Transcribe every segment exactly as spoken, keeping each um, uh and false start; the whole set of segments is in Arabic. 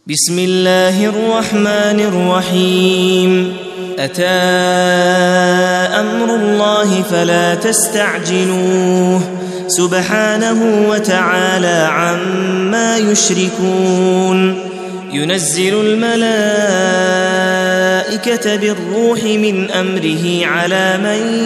بسم الله الرحمن الرحيم. أتى أمر الله فلا تستعجلوه سبحانه وتعالى عما يشركون. ينزل الملائكة بالروح من أمره على من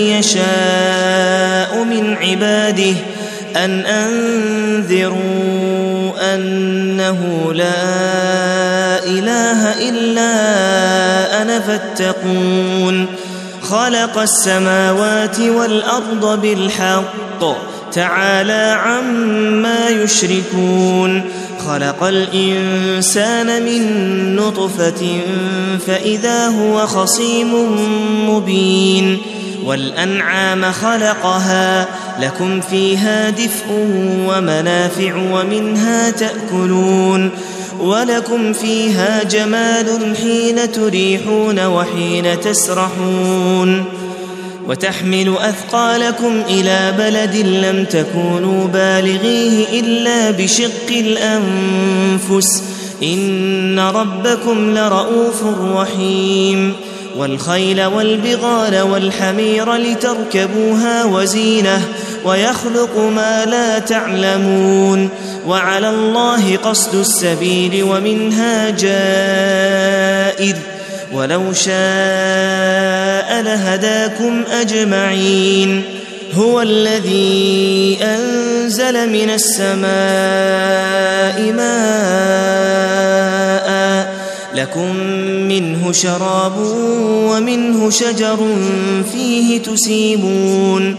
يشاء من عباده أن أنذروا أنه لا إله إلا أنا فاتقون. خلق السماوات والأرض بالحق تعالى عما يشركون. خلق الإنسان من نطفة فإذا هو خصيم مبين. والأنعام خلقها لكم فيها دفء ومنافع ومنها تأكلون ولكم فيها جمال حين تريحون وحين تسرحون. وتحمل أثقالكم إلى بلد لم تكونوا بالغيه إلا بشق الأنفس إن ربكم لرؤوف رحيم. والخيل والبغال والحمير لتركبوها وزينة ويخلق ما لا تعلمون. وعلى الله قصد السبيل ومنها جائر ولو شاء لهداكم أجمعين. هو الذي أنزل من السماء ماء لكم منه شراب ومنه شجر فيه تسيمون.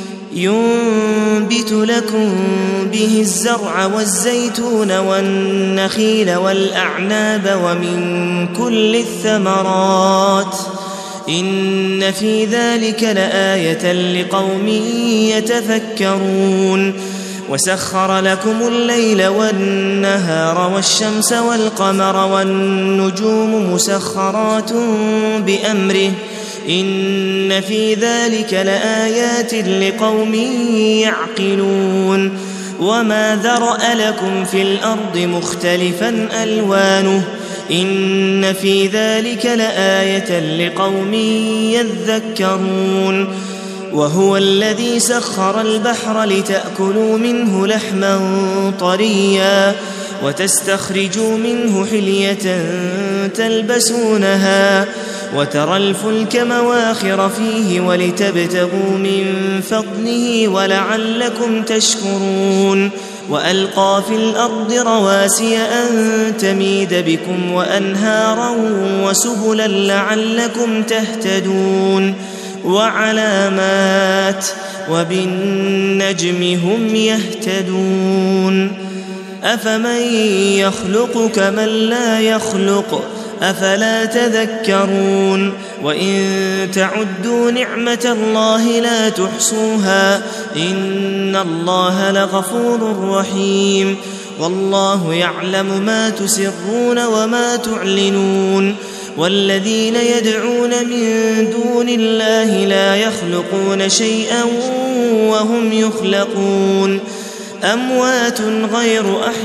ينبت لكم به الزرع والزيتون والنخيل والأعناب ومن كل الثمرات إن في ذلك لآية لقوم يتفكرون. وسخر لكم الليل والنهار والشمس والقمر والنجوم مسخرات بأمره إن في ذلك لآيات لقوم يعقلون. وما ذرأ لكم في الأرض مختلفا ألوانه إن في ذلك لآية لقوم يذكرون. وهو الذي سخر البحر لتأكلوا منه لحما طريا وتستخرجوا منه حلية تلبسونها وترى الفلك مواخر فيه ولتبتغوا من فضله ولعلكم تشكرون. وألقى في الأرض رواسي أن تميد بكم وأنهارا وسبلا لعلكم تهتدون. وعلامات وبالنجم هم يهتدون. أفمن يخلق كمن لا يخلق أفلا تذكرون. وإن تعدوا نعمة الله لا تحصوها إن الله لغفور رحيم. والله يعلم ما تسرون وما تعلنون. والذين يدعون من دون الله لا يخلقون شيئا وهم يخلقون أموات غير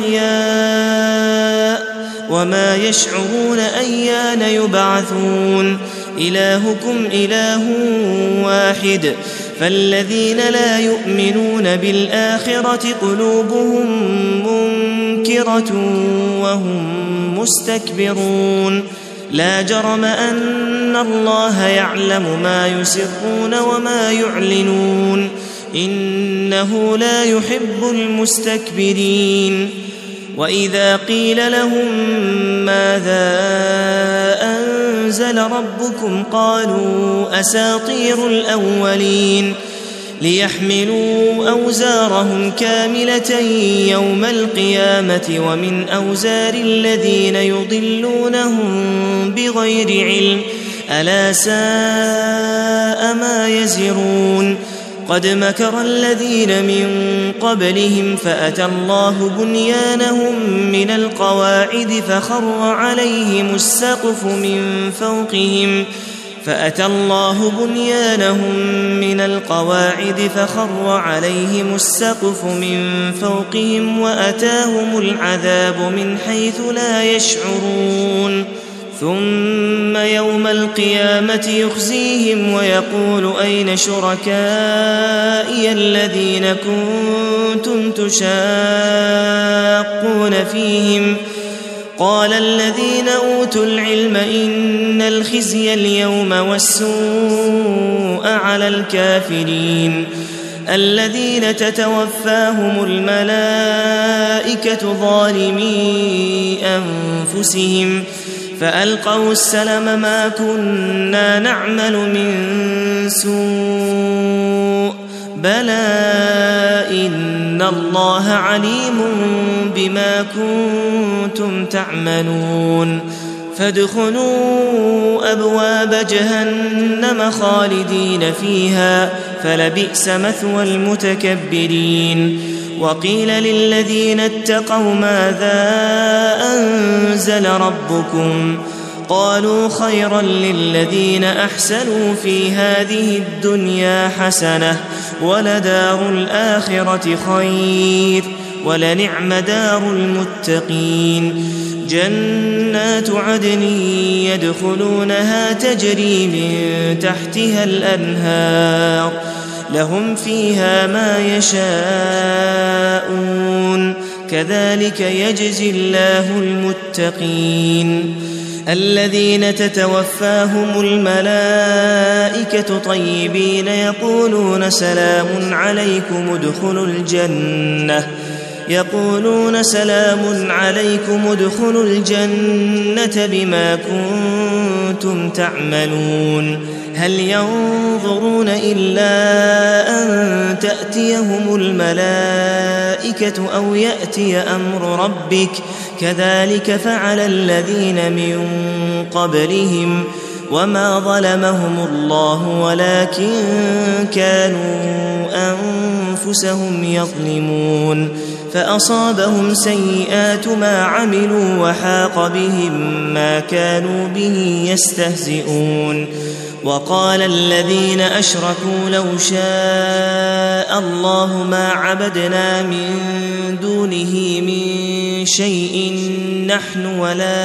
أحياء وما يشعرون أيان يبعثون. إلهكم إله واحد فالذين لا يؤمنون بالآخرة قلوبهم منكرة وهم مستكبرون. لا جرم أن الله يعلم ما يسرون وما يعلنون إنه لا يحب المستكبرين. وإذا قيل لهم ماذا أنزل ربكم قالوا أساطير الأولين ليحملوا أوزارهم كاملة يوم القيامة ومن أوزار الذين يضلونهم بغير علم ألا ساء ما يزرون. قد مكر الذين من قبلهم فأتى الله بنيانهم من القواعد فخر عليهم السقف من فوقهم فأتى الله بنيانهم من القواعد فخر عليهم السقف من فوقهم وأتاهم العذاب من حيث لا يشعرون ثم يوم القيامة يخزيهم ويقول أين شركائي الذين كنتم تشاقون فيهم قال الذين أوتوا العلم إن الخزي اليوم والسوء على الكافرين الذين تتوفاهم الملائكة ظالمي أنفسهم فألقوا السلم ما كنا نعمل من سوء بلى إن الله عليم بما كنتم تعملون فادخلوا أبواب جهنم خالدين فيها فلبئس مثوى المتكبرين وقيل للذين اتقوا ماذا أنزل ربكم قالوا خيرا للذين أحسنوا في هذه الدنيا حسنة ولدار الآخرة خير ولنعم دار المتقين جنات عدن يدخلونها تجري من تحتها الأنهار لهم فيها ما يشاءون كذلك يجزي الله المتقين الذين تتوفاهم الملائكة طيبين يقولون سلام عليكم ادخلوا الجنة يقولون سلام عليكم ادخلوا الجنة بما كنتم تعملون هل ينظرون إلا أن تأتيهم الملائكة أو يأتي أمر ربك كذلك فعل الذين من قبلهم وما ظلمهم الله ولكن كانوا أنفسهم يظلمون فأصابهم سيئات ما عملوا وحاق بهم ما كانوا به يستهزئون وقال الذين أشركوا لو شاء الله ما عبدنا من دونه من شيء نحن ولا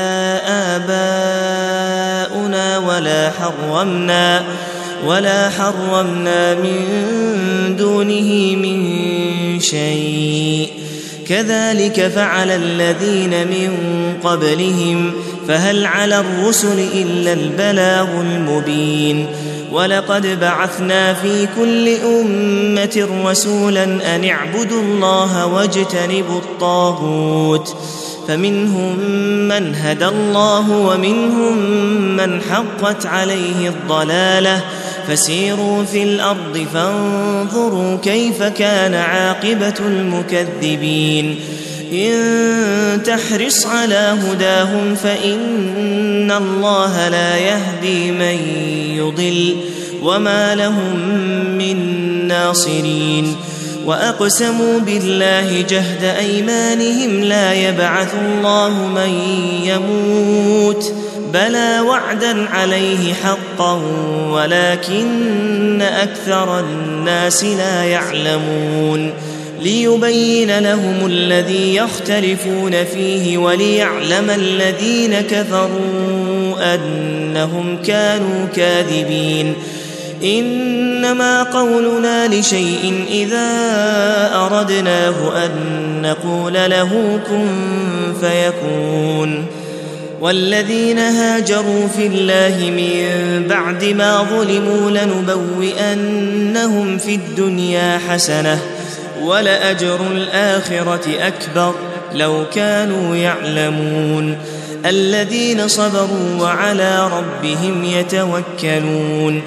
آباؤنا ولا حرمنا ولا حرمنا من دونه من شيء كذلك فعل الذين من قبلهم فهل على الرسل إلا البلاغ المبين ولقد بعثنا في كل أمة رسولا أن اعبدوا الله واجتنبوا الطاغوت فمنهم من هدى الله ومنهم من حقت عليه الضلالة فسيروا في الأرض فانظروا كيف كان عاقبة المكذبين إن تحرص على هداهم فإن الله لا يهدي من يضل وما لهم من ناصرين وأقسموا بالله جهد أيمانهم لا يبعث الله من يموت بلى وعدا عليه حقا ولكن أكثر الناس لا يعلمون ليبين لهم الذي يختلفون فيه وليعلم الذين كفروا أنهم كانوا كاذبين إنما قولنا لشيء إذا أردناه أن نقول له كن فيكون والذين هاجروا في الله من بعد ما ظلموا لنبوئنهم في الدنيا حسنة ولأجر الآخرة أكبر لو كانوا يعلمون الذين صبروا وعلى ربهم يتوكلون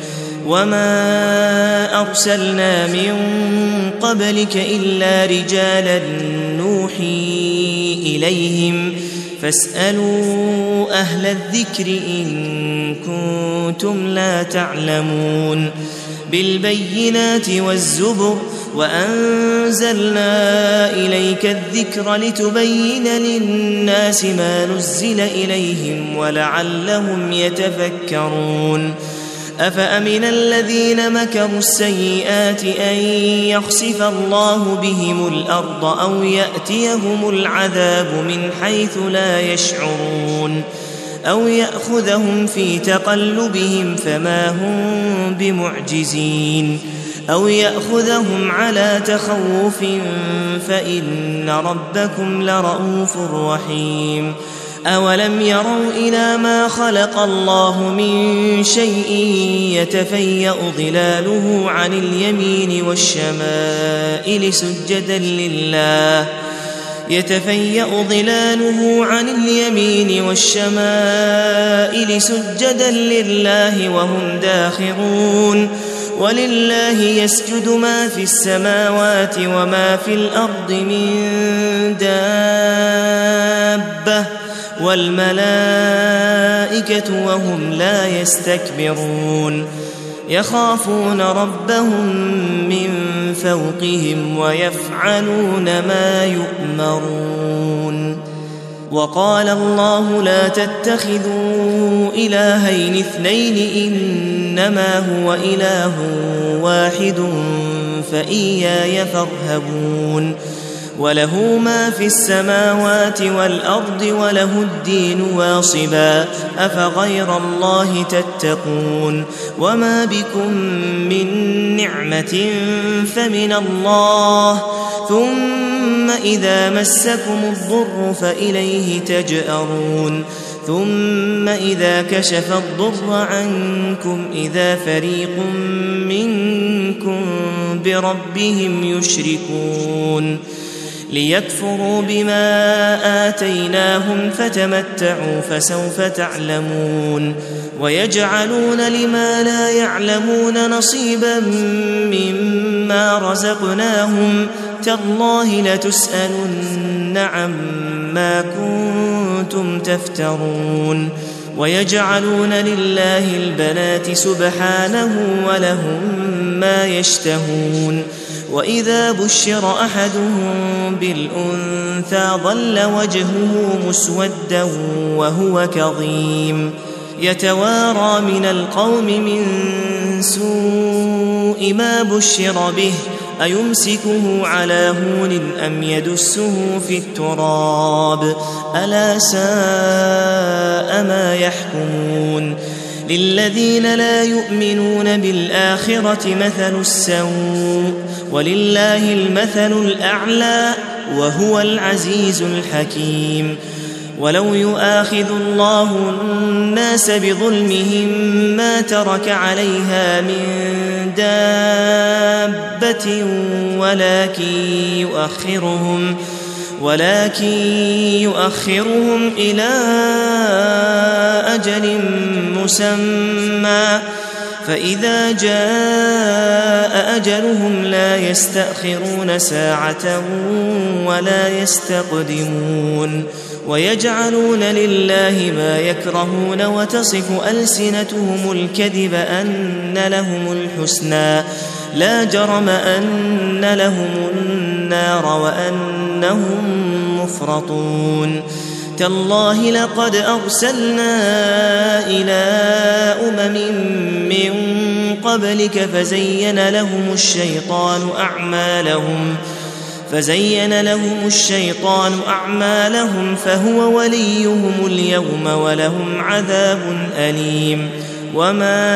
وما أرسلنا من قبلك إلا رجالا نوحي إليهم فاسألوا أهل الذكر إن كنتم لا تعلمون بالبينات والزبر وأنزلنا إليك الذكر لتبين للناس ما نزل إليهم ولعلهم يتفكرون أفأمن الذين مكروا السيئات أن يخسف الله بهم الأرض أو يأتيهم العذاب من حيث لا يشعرون أو يأخذهم في تقلبهم فما هم بمعجزين أو يأخذهم على تخوف فإن ربكم لرؤوف رحيم أولم يروا إلى ما خلق الله من شيء يتفيأ ظلاله عن اليمين والشمائل سجدا لله يتفيأ ظلاله عن اليمين والشمائل سجدا لله وهم داخرون ولله يسجد ما في السماوات وما في الأرض من دابة والملائكة وهم لا يستكبرون يخافون ربهم من فوقهم ويفعلون ما يؤمرون وقال الله لا تتخذوا إلهين اثنين إنما هو إله واحد فإياي فارهبون وله ما في السماوات والأرض وله الدين واصبا أفغير الله تتقون وما بكم من نعمة فمن الله ثم إذا مسكم الضر فإليه تجأرون ثم إذا كشف الضر عنكم إذا فريق منكم بربهم يشركون ليكفروا بما آتيناهم فتمتعوا فسوف تعلمون ويجعلون لما لا يعلمون نصيبا مما رزقناهم تالله لتسألن عما كنتم تفترون ويجعلون لله البنات سبحانه ولهم ما يشتهون وإذا بشر أحدهم بالأنثى ظل وجهه مسودا وهو كظيم يتوارى من القوم من سوء ما بشر به أيمسكه على هون أم يدسه في التراب ألا ساء ما يحكمون للذين لا يؤمنون بالآخرة مثل السوء ولله المثل الأعلى وهو العزيز الحكيم ولو يؤاخذ الله الناس بظلمهم ما ترك عليها من دابة ولكن يؤخرهم ولكن يؤخرهم إلى أجل مسمى فإذا جاء أجلهم لا يستأخرون ساعة ولا يستقدمون ويجعلون لله ما يكرهون وتصف ألسنتهم الكذب أن لهم الحسنى لا جرم أن لهم النار وأنهم مفرطون تالله لقد أرسلنا إلى أمم من قبلك فزين لهم الشيطان أعمالهم فزين لهم الشيطان أعمالهم فهو وليهم اليوم ولهم عذاب أليم وما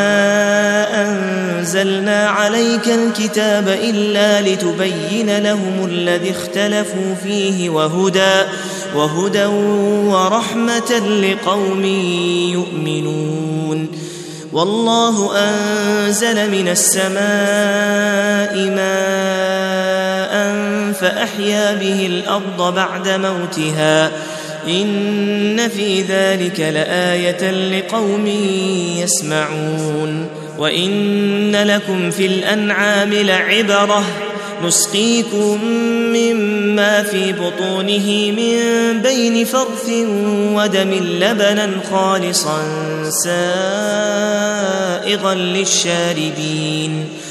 أنزلنا عليك الكتاب إلا لتبين لهم الذي اختلفوا فيه وهدى وهدى ورحمة لقوم يؤمنون والله أنزل من السماء ماء فأحيا به الأرض بعد موتها إن في ذلك لآية لقوم يسمعون وإن لكم في الأنعام لعبرة نسقيكم مما في بطونه من بين فرث ودم لبنا خالصا سائغا للشاربين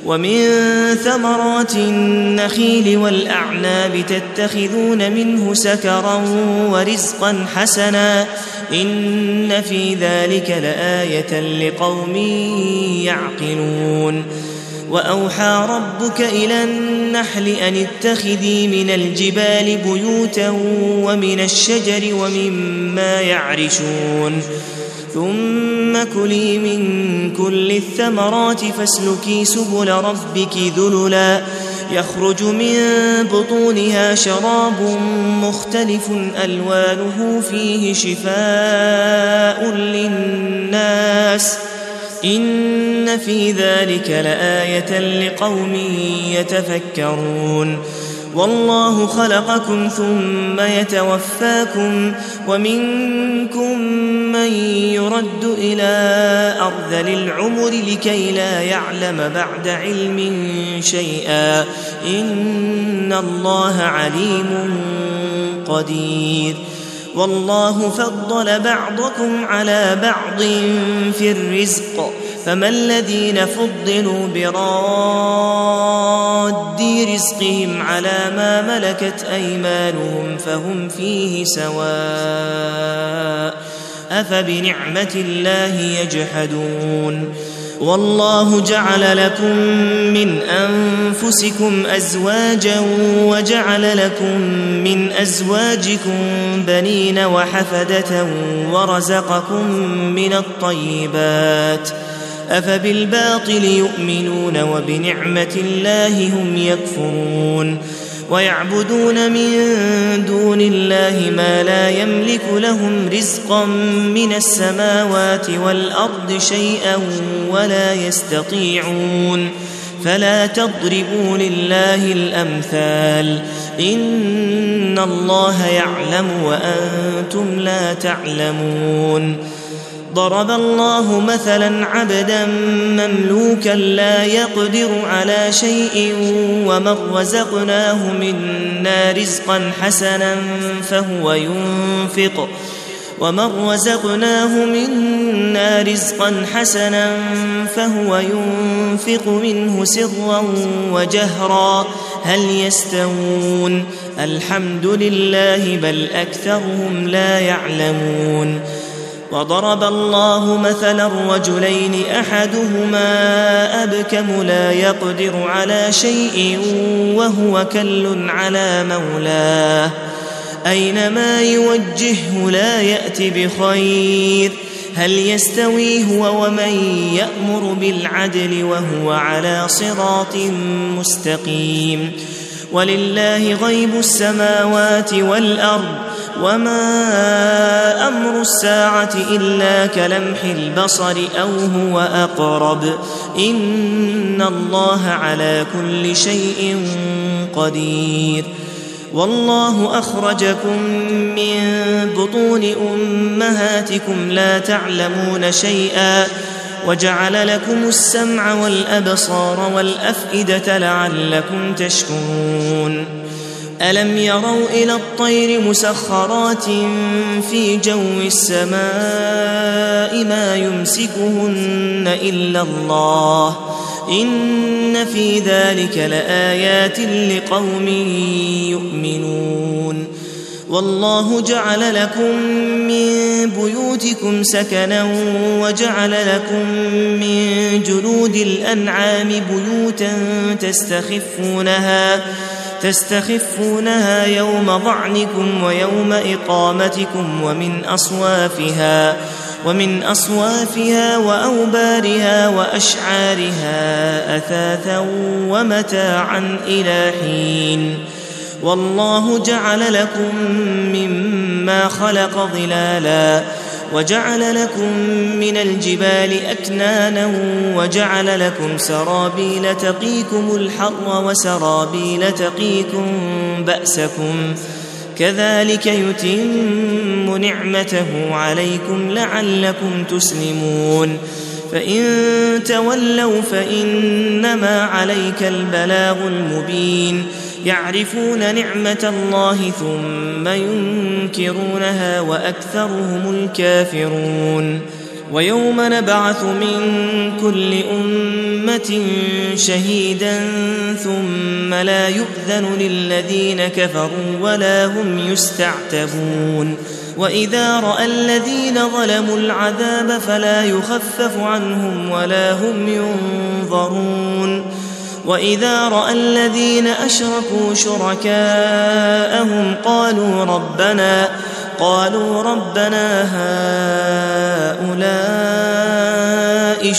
ومن ثمرات النخيل والأعناب تتخذون منه سكرا ورزقا حسنا إن في ذلك لآية لقوم يعقلون وأوحى ربك إلى النحل أن اتخذي من الجبال بيوتا ومن الشجر ومما يعرشون ثم كلي من كل الثمرات فاسلكي سبل ربك ذللا يخرج من بطونها شراب مختلف ألوانه فيه شفاء للناس إن في ذلك لآية لقوم يتفكرون والله خلقكم ثم يتوفاكم ومنكم من يرد إلى أرذل العمر لكي لا يعلم بعد علم شيئا إن الله عليم قدير والله فضل بعضكم على بعض في الرزق فما الذين فضلوا براد رزقهم على ما ملكت أيمانهم فهم فيه سواء أفبنعمة الله يجحدون والله جعل لكم من أنفسكم أزواجا وجعل لكم من أزواجكم بنين وحفدة ورزقكم من الطيبات أفبالباطل يؤمنون وبنعمة الله هم يكفرون ويعبدون من دون الله ما لا يملك لهم رزقا من السماوات والأرض شيئا ولا يستطيعون فلا تضربوا لله الأمثال إن الله يعلم وأنتم لا تعلمون ضرب الله مثلا عبدا مملوكا لا يقدر على شيء ومن رزقناه منا رزقا حسنا فهو ينفق ومن رزقناه منا رزقا حسنا فهو ينفق منه سرا وجهرا هل يستوون الحمد لله بل أكثرهم لا يعلمون وضرب الله مثلا رجلين أحدهما أبكم لا يقدر على شيء وهو كل على مولاه أينما يوجهه لا يأتي بخير هل يستوي هو ومن يأمر بالعدل وهو على صراط مستقيم ولله غيب السماوات والأرض وما أمر الساعة إلا كلمح البصر أو هو أقرب إن الله على كل شيء قدير والله أخرجكم من بطون أمهاتكم لا تعلمون شيئا وجعل لكم السمع والأبصار والأفئدة لعلكم تشكرون ألم يروا إلى الطير مسخرات في جو السماء ما يمسكهن إلا الله إن في ذلك لآيات لقوم يؤمنون والله جعل لكم من بيوتكم سكنا وجعل لكم من جلود الأنعام بيوتا تستخفونها تستخفونها يوم ظعنكم ويوم إقامتكم ومن أصوافها ومن أصوافها وأوبارها وأشعارها أثاثا ومتاعا إلى حين والله جعل لكم مما خلق ظلالا وجعل لكم من الجبال أكنانا وجعل لكم سرابيل تقيكم الحر وسرابيل تقيكم بأسكم كذلك يتم نعمته عليكم لعلكم تسلمون فإن تولوا فإنما عليك البلاغ المبين يعرفون نعمة الله ثم ينكرونها وأكثرهم الكافرون ويوم نبعث من كل أمة شهيدا ثم لا يؤذن للذين كفروا ولا هم يستعتبون وإذا رأى الذين ظلموا العذاب فلا يخفف عنهم ولا هم ينظرون وإذا رأى الذين أشركوا شركاءهم قالوا ربنا قالوا ربنا هؤلاء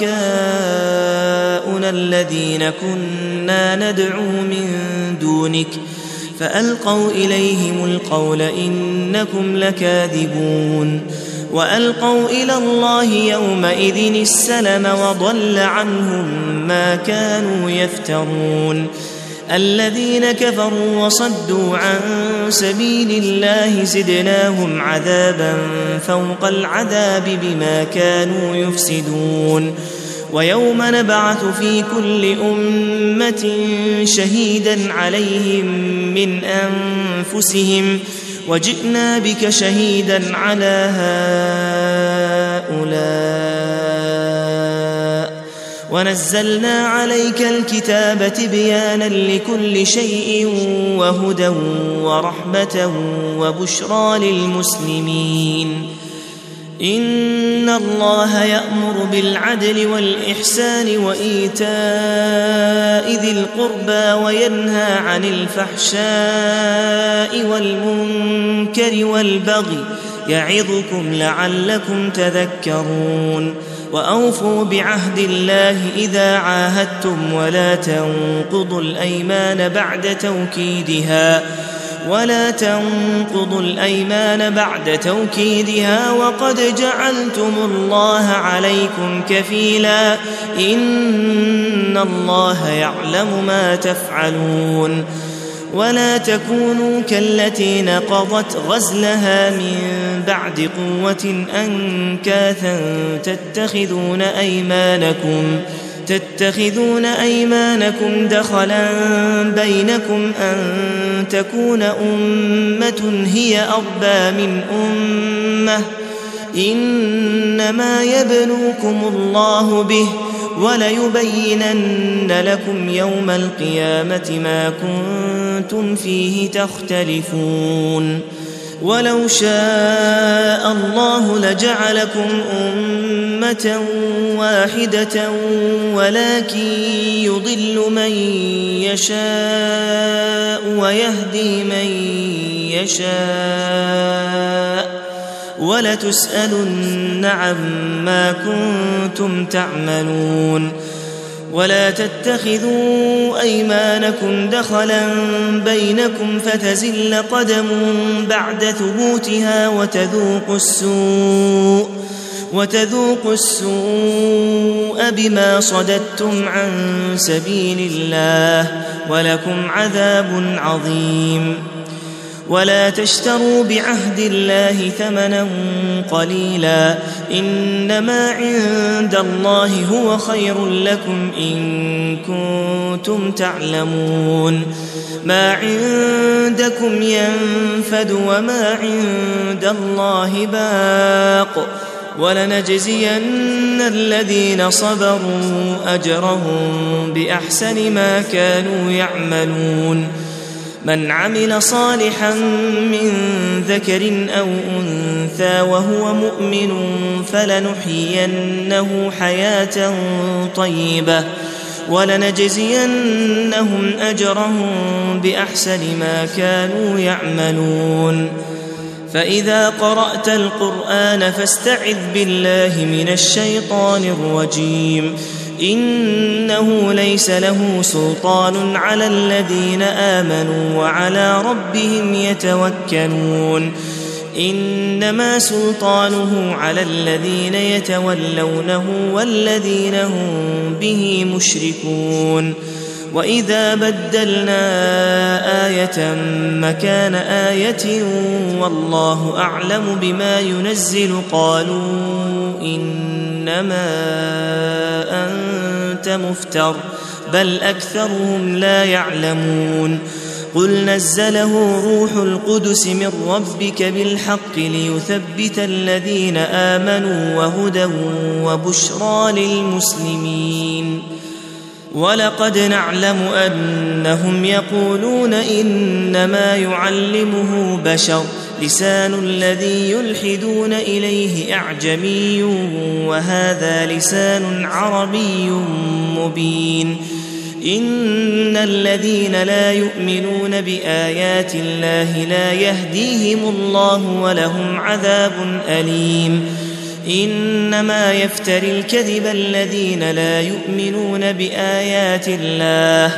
شركاؤنا الذين كنا ندعو من دونك فألقوا إليهم القول إنكم لكاذبون وألقوا إلى الله يومئذ السلم وضل عنهم ما كانوا يفترون الذين كفروا وصدوا عن سبيل الله زدناهم عذابا فوق العذاب بما كانوا يفسدون ويوم نبعث في كل أمة شهيدا عليهم من أنفسهم وجئنا بك شهيدا على هؤلاء ونزلنا عليك الكتاب تبيانا لكل شيء وهدى ورحمة وبشرى للمسلمين إن الله يأمر بالعدل والإحسان وإيتاء ذي القربى وينهى عن الفحشاء والمنكر والبغي يعظكم لعلكم تذكرون وأوفوا بعهد الله إذا عاهدتم ولا تنقضوا الأيمان بعد توكيدها ولا تنقضوا الأيمان بعد توكيدها وقد جعلتم الله عليكم كفيلا إن الله يعلم ما تفعلون ولا تكونوا كالتي نقضت غزلها من بعد قوة أنكاثا تتخذون أيمانكم تتخذون أيمانكم دخلا بينكم أن تكون أمة هي أربى من أمة إنما يبلوكم الله به وليبينن لكم يوم القيامة ما كنتم فيه تختلفون ولو شاء الله لجعلكم أمة واحدة ولكن يضل من يشاء ويهدي من يشاء ولتسألن عما كنتم تعملون ولا تتخذوا أيمانكم دخلا بينكم فتزل قدم بعد ثبوتها وتذوقوا السوء وتذوقوا السوء بما صددتم عن سبيل الله ولكم عذاب عظيم ولا تشتروا بعهد الله ثمنا قليلا إنما عند الله هو خير لكم إن كنتم تعلمون ما عندكم ينفد وما عند الله باق ولنجزين الذين صبروا أجرهم بأحسن ما كانوا يعملون من عمل صالحا من ذكر أو أنثى وهو مؤمن فلنحيينه حياة طيبة ولنجزينهم أجرهم بأحسن ما كانوا يعملون فإذا قرأت القرآن فاستعذ بالله من الشيطان الرجيم إنه ليس له سلطان على الذين آمنوا وعلى ربهم يتوكلون إنما سلطانه على الذين يتولونه والذين هم به مشركون وإذا بدلنا آية مكان آية والله أعلم بما ينزل قالوا إنما أنت مفتر بل أكثرهم لا يعلمون قل نزله روح القدس من ربك بالحق ليثبت الذين آمنوا وهدى وبشرى للمسلمين. ولقد نعلم أنهم يقولون إنما يعلمه بشر لسان الذي يلحدون إليه أعجمي وهذا لسان عربي مبين. إن الذين لا يؤمنون بآيات الله لا يهديهم الله ولهم عذاب أليم. إنما يفتري الكذب الذين لا يؤمنون بآيات الله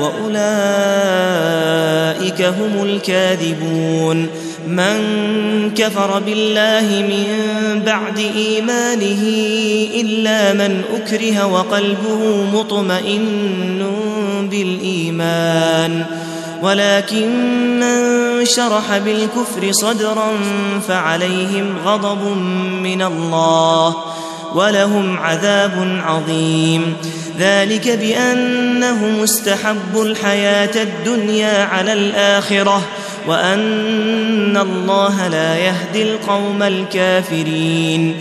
وأولئك هم الكاذبون. من كفر بالله من بعد إيمانه إلا من أكره وقلبه مطمئن بالإيمان ولكن من شرح بالكفر صدرا فعليهم غضب من الله ولهم عذاب عظيم. ذلك بأنهم استحبوا الحياة الدنيا على الآخرة وأن الله لا يهدي القوم الكافرين.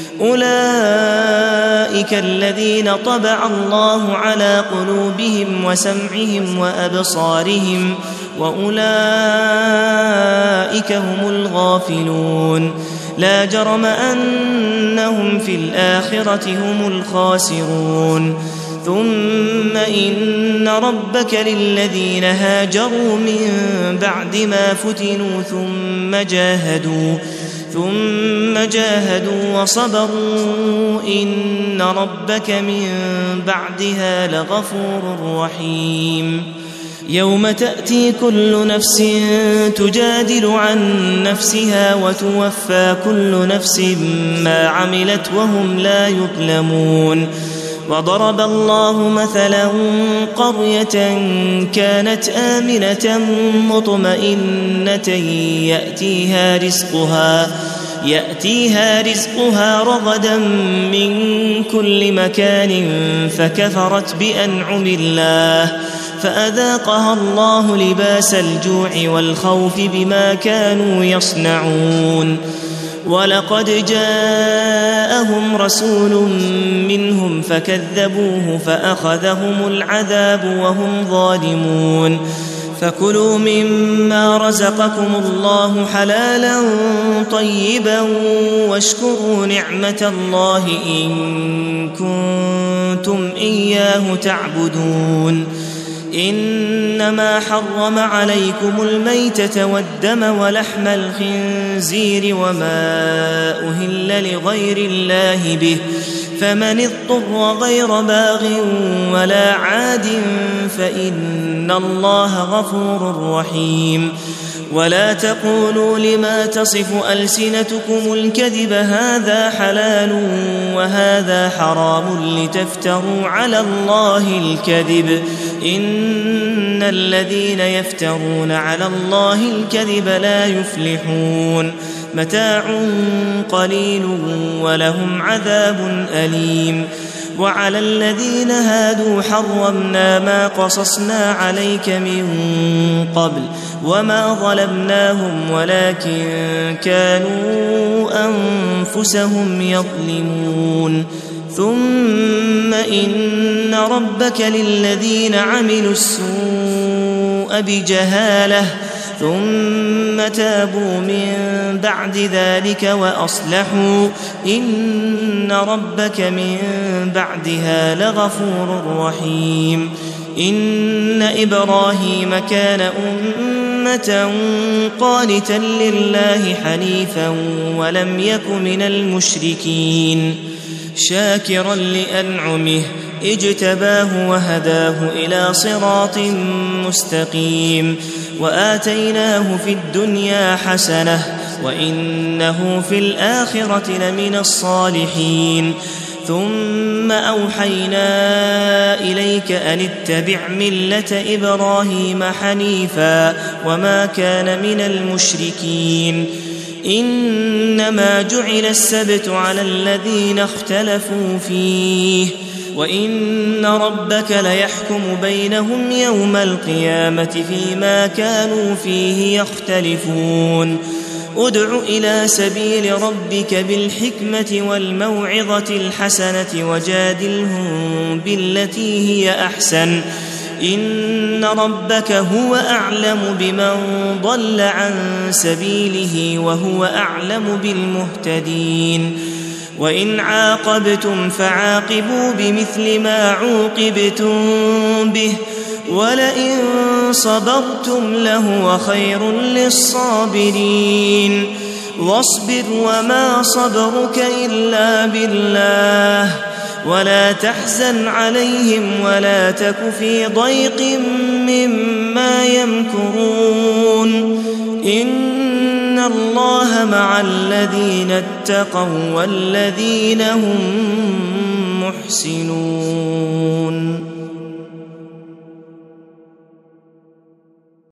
أولئك الذين طبع الله على قلوبهم وسمعهم وأبصارهم وأولئك هم الغافلون. لا جرم أنهم في الآخرة هم الخاسرون. ثم إن ربك للذين هاجروا من بعد ما فتنوا ثم جاهدوا ثم جاهدوا وصبروا إن ربك من بعدها لغفور رحيم. يوم تأتي كل نفس تجادل عن نفسها وتوفى كل نفس ما عملت وهم لا يظلمون. وضرب الله مثلا قرية كانت آمنة مطمئنة يأتيها رزقها يأتيها رزقها رغدا من كل مكان فكفرت بأنعم الله فأذاقها الله لباس الجوع والخوف بما كانوا يصنعون. ولقد جاءهم رسول منهم فكذبوه فأخذهم العذاب وهم ظالمون. فكلوا مما رزقكم الله حلالا طيبا واشكروا نعمة الله إن كنتم إياه تعبدون. إنما حرم عليكم الميتة والدم ولحم الخنزير وما أهل لغير الله به فمن اضطر غير باغ ولا عاد فإن الله غفور رحيم. ولا تقولوا لما تصف ألسنتكم الكذب هذا حلال وهذا حرام لتفتروا على الله الكذب إن الذين يفترون على الله الكذب لا يفلحون. متاع قليل ولهم عذاب أليم. وعلى الذين هادوا حرمنا ما قصصنا عليك من قبل وما ظلمناهم ولكن كانوا أنفسهم يظلمون. ثم إن ربك للذين عملوا السوء بجهالة ثم تابوا من بعد ذلك وأصلحوا إن ربك من بعدها لغفور رحيم. إن إبراهيم كان أمة قانتا لله حنيفا ولم يك من المشركين شاكرا لأنعمه اجتباه وهداه إلى صراط مستقيم. وآتيناه في الدنيا حسنة وإنه في الآخرة لمن الصالحين. ثم أوحينا إليك أن اتبع ملة إبراهيم حنيفا وما كان من المشركين. إنما جعل السبت على الذين اختلفوا فيه وإن ربك ليحكم بينهم يوم القيامة فيما كانوا فيه يختلفون ادع إلى سبيل ربك بالحكمة والموعظة الحسنة وجادلهم بالتي هي أحسن إن ربك هو أعلم بمن ضل عن سبيله وهو أعلم بالمهتدين وإن عاقبتم فعاقبوا بمثل ما عوقبتم به ولئن صبرتم لهو خير للصابرين واصبر وما صبرك إلا بالله ولا تحزن عليهم ولا تك في ضيق مما يمكرون إن الله مع الذين اتقوا والذين هم محسنون.